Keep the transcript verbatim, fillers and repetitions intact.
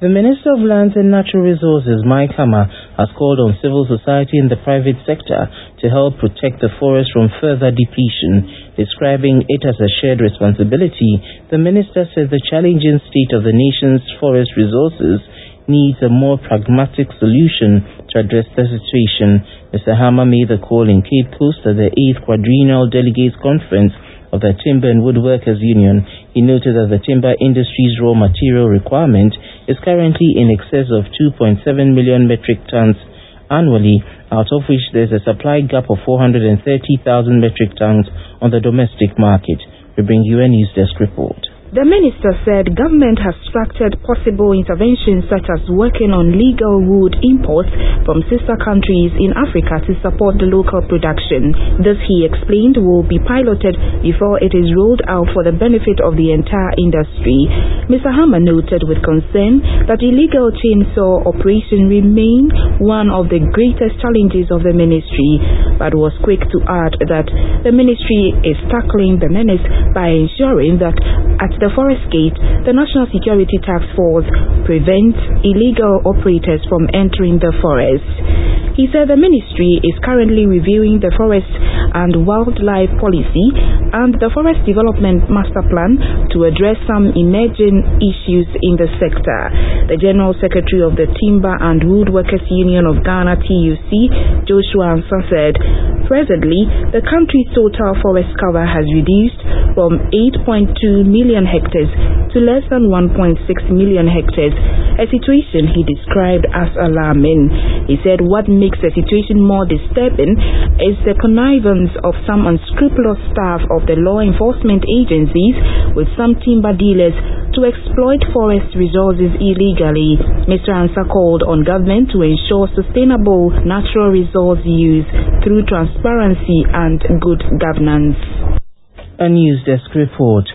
The Minister of Lands and Natural Resources, Mike Hammer, has called on civil society and the private sector to help protect the forest from further depletion. Describing it as a shared responsibility, the minister said the challenging state of the nation's forest resources needs a more pragmatic solution to address the situation. Mister Hammer made the call in Cape Coast at the eighth Quadrennial Delegates Conference of the Timber and Woodworkers Union. He noted that the timber industry's raw material requirement is currently in excess of two point seven million metric tons annually, out of which there is a supply gap of four hundred thirty thousand metric tons on the domestic market. We bring you a news desk report. The minister said government has structured possible interventions such as working on legal wood imports from sister countries in Africa to support the local production. This, he explained, will be piloted before it is rolled out for the benefit of the entire industry. Mister Hammer noted with concern that illegal chainsaw operation remain one of the greatest challenges of the ministry, but was quick to add that the ministry is tackling the menace by ensuring that at the Forest Gate, the National Security Task Force prevents illegal operators from entering the forest. He said the ministry is currently reviewing the forest and wildlife policy and the Forest Development Master Plan to address some emerging issues in the sector. The General Secretary of the Timber and Woodworkers Union of Ghana, T U C, Joshua Ansa, said presently the country's total forest cover has reduced from eight point two million hectares to less than one point six million hectares, a situation he described as alarming. He said what makes the situation more disturbing is the connivance of some unscrupulous staff of the law enforcement agencies with some timber dealers to exploit forest resources illegally. Mister Ansa called on government to ensure sustainable natural resource use through transparency and good governance. A news desk report.